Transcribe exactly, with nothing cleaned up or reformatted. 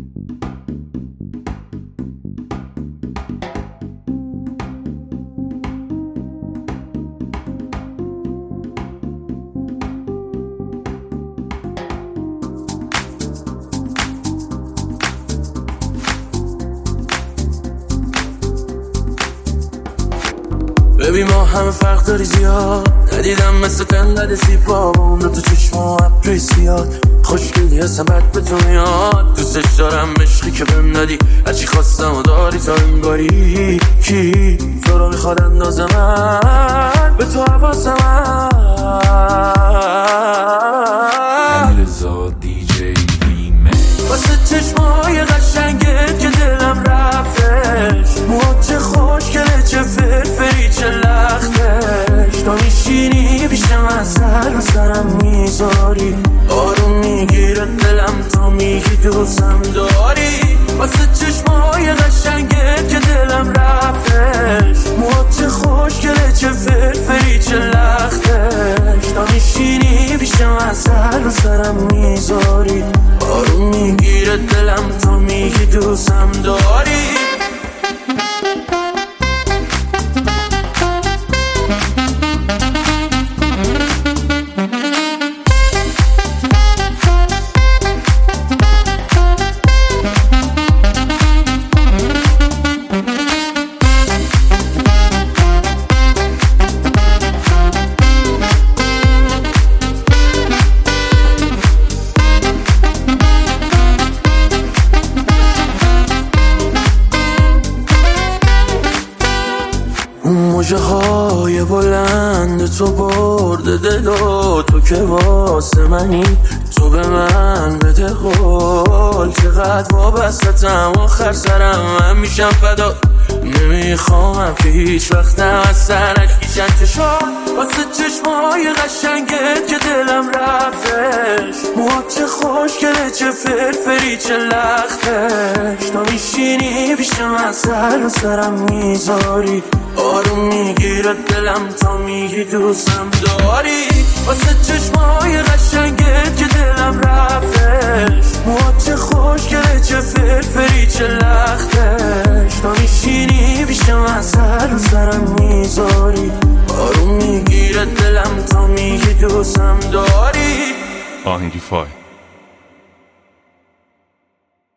ببین ما همه فرق داری زیاد، ندیدم مثل تنقد زیبا با اون دو تو چشم و ابروی زیاد. خوشگلی هستم بد به تو میاد، دوستش دارم عشقی که بهم دادی، هرچی خواستم و داری تا این باری. کی تو رو میخواد اندازه من به تو حواسم امیر زاد دی جی ریمیکس. واسه چشمای قشنگت که دلم رفتش، موهات چه خوشگله چه فرفری چه لختش. تا میشینی پیش من سر و سرم میذاری، آروم میگیره دلم تا میگی دوستم داری. واسه چشمای قشنگت که دلم رفتش، موهات چه خوشگله چه فرفری چه لختش. تا میشینی پیش من سر و سرم میذاری، آروم میگیره دلم تا میگی دوستم داری. موجه های بلند تو برده دلو، تو که واسه منی تو به من بده قول. چقدر وابستم آخر سرم من میشم فدا، نمیخوام که هیچ وقتم از سرش کشن چشم. واسه چشمای قشنگت که دلم رفتش، موهات چه خوشگله چه فرفری چه لختش. تا میشینی پیش من سر و سرم میذاری، آروم میگیره دلم تا میگی دوستم داری. واسه چشمای قشنگت که دلم رفتش، موهات چه خوشگله چه فرفری چه لختش. تا میشینی پیش من سر و سرم میذاری، آروم میگیره دلم تا میگی دوستم داری. آهنگی فای